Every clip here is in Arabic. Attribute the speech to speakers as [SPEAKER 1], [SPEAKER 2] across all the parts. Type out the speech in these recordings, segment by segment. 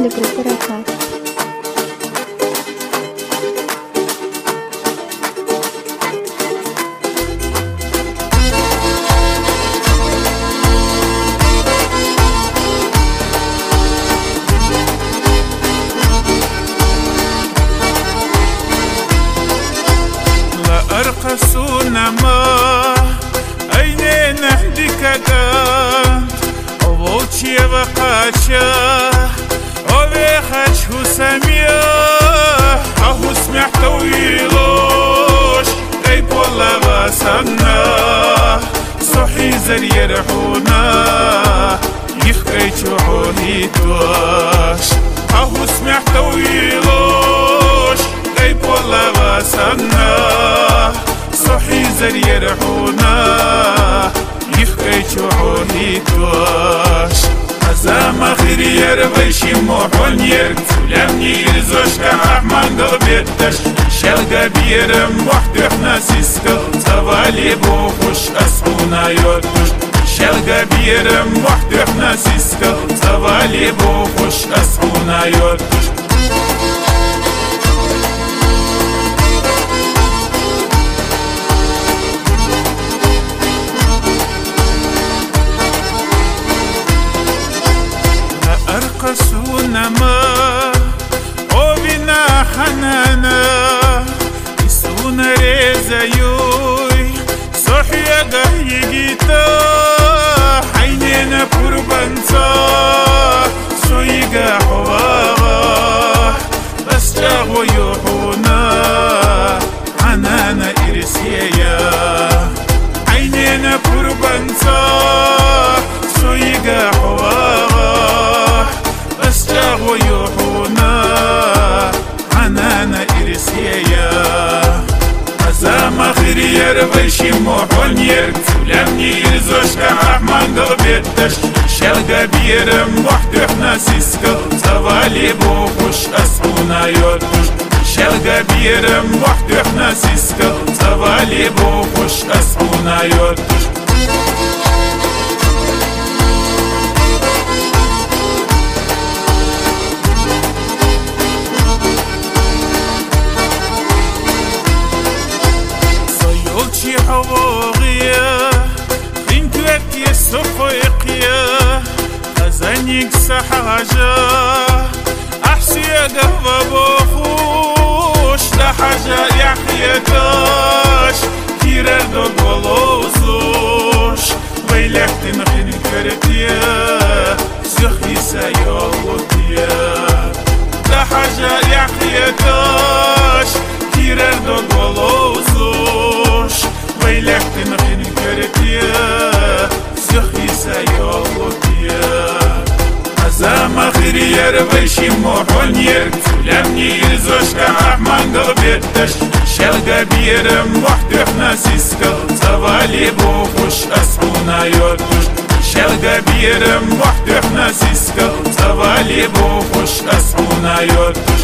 [SPEAKER 1] للجروبات.
[SPEAKER 2] لا أرقصونا ما أين نهدك ووتشي وقاشا وبيخش سميا أهو سمع طويلوش غيب والله غاسنا صحي زر يرحونا يخيش وحوهيتوش أهو سمع طويلوش غيب والله غاسنا صحي زر يرحونا يخيش وحوهيتوش أزام خيري يربيشي موحون يرد لمني يرزوش كأحمان قلبيتش شلقا بيرم وحدحنا سيسكل زوالي بوخوش أسعونا يردوش شلقا بيرم وحدحنا سيسكل زوالي بوخوش أسعونا يردوش أرقصونا ما وبنا حنانا يسونا ريزا يوي صحيا قهيقيتا حينينا قربانتا سويقا حواغا بس جاغو يوحونا حنانا إرسيا حينينا قربانتا سويقا حواغا ويوحونا عنانا إرسيا أزام خيري يربيشي موحون يرد لمني يرزوش كأحمان قلبيتش شلقا بيرم وحدحنا سيسكل زوالي بوخوش أسعونا يردوش شلقا بيرم وحدحنا سيسكل زوالي بوخوش أسعونا يردوش حواغية انتوات يسفويقية خزانيك سحاجة أحسيا قهوة بوخوش لحاجة يحياتاش كيرار دوق ولوزوش ويلك تنخين كرتيا سخي سيولوتيا لحاجة يحياتاش كيرار دوق ولوزوش ويلك تنخين كرتيا سخي سيولوتيا أزام خيري يربيشي موحون يرد لمني يرزوش كأحمان قلبيتش شلقا بيرم وحدحنا سيسكل زوالي بوخوش أسعونا يردوش شلقا بيرم وحدحنا سيسكل زوالي بوخوش أسعونا يردوش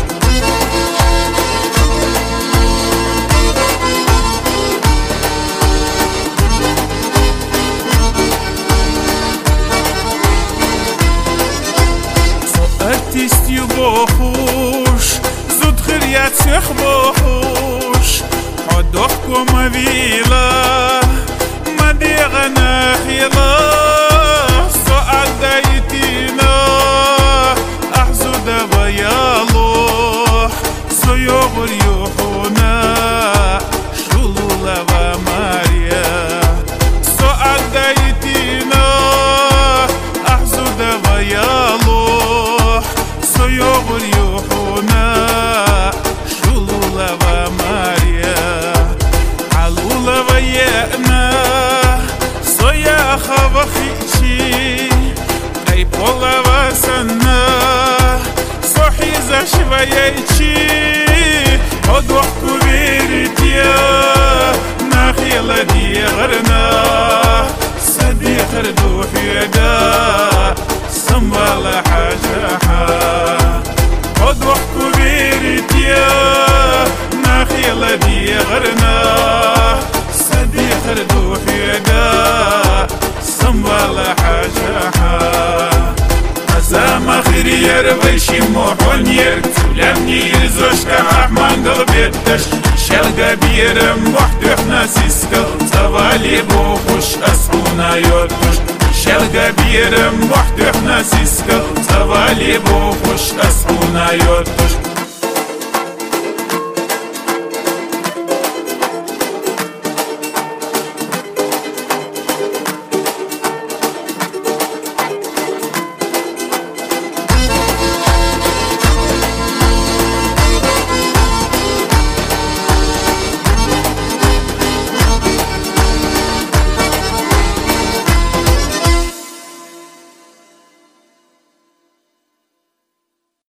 [SPEAKER 2] ارتيستي بوخوش زود خريات سيخ بوخوش عدوخكو مبيلا مديغنا خيلا سؤال دايتينا أحزو دبيالوح سيوغر يوحونا شلولا وماريا سؤال دايتينا أحزو دبيالوح سيوغر يوحونا شلولا وماريا علولا ويأنا سويا خبخيشي غيب والله واسنا صحي زشويتشي عدوحكو بيرتيا ناخيلا دي غرنا صديق ردوح يدا سنبال حاجة عدوحكو بيرتيا ناخيلا دي غرنا صديق ردوح يدا سنبال حاجة أزام خيري ويشي محونير تلمني يزوشك مانغل بيتش شلقة بيرم وحدوحنا سيسكل زوالي بوخوش أسعونا يوتوش شلقة بيرم وحدوحنا سيسكل زوالي بوخوش أسعونا يوتوش